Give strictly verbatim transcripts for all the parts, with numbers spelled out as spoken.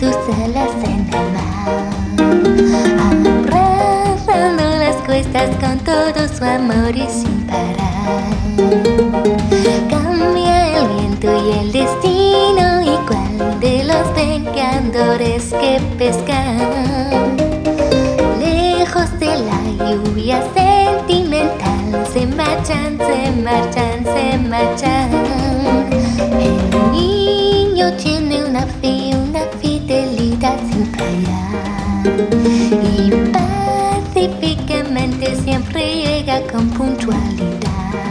sus alas en el mar, abrazando las cuestas con todo su amor y sin parar. Cambia el viento y el destino, y cuál de los vengadores que pescan, lejos de la lluvia sentimental, se marchan, se marchan, se marchan. El niño tiene una fe, una fidelidad sin fallar, y pacíficamente siempre llega con puntualidad.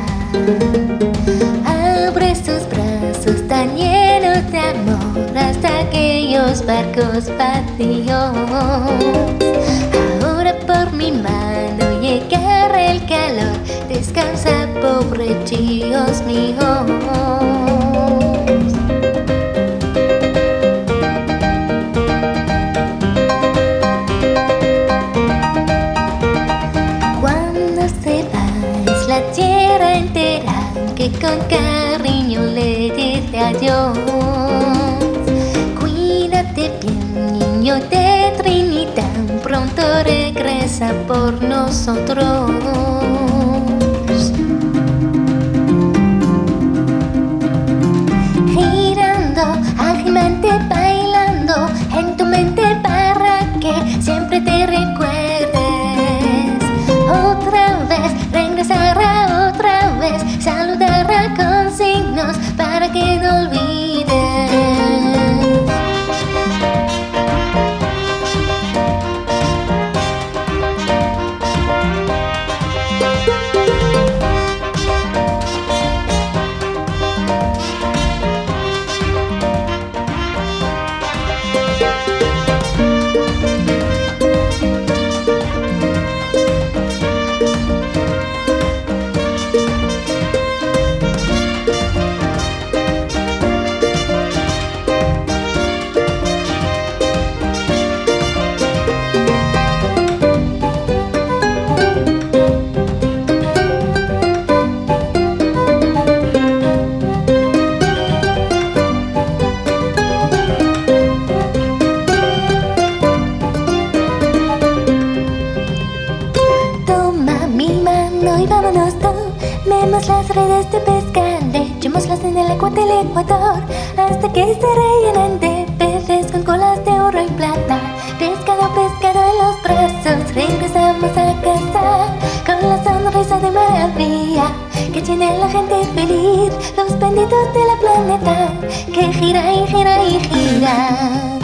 Abre sus brazos tan llenos de amor hasta aquellos barcos vacíos. Ahora por mi mano llegará el calor, descansa, pobre Dios mío. Cuando se va es la tierra entera que con cariño le dice adiós. Cuídate bien, niño de Trinidad, pronto regresa por nosotros. Girando, agilmente bailando en tu mente para que siempre te recuerdes. Otra vez regresará, otra vez saludará con signos para que no olvides. Y vámonos, tomemos las redes de pesca, echémoslas en el agua del Ecuador hasta que se rellenen de peces con colas de oro y plata. Pescado, pescado en los brazos, regresamos a casa con la sonrisa de maravilla que tiene la gente feliz, los benditos de la planeta que gira y gira y gira.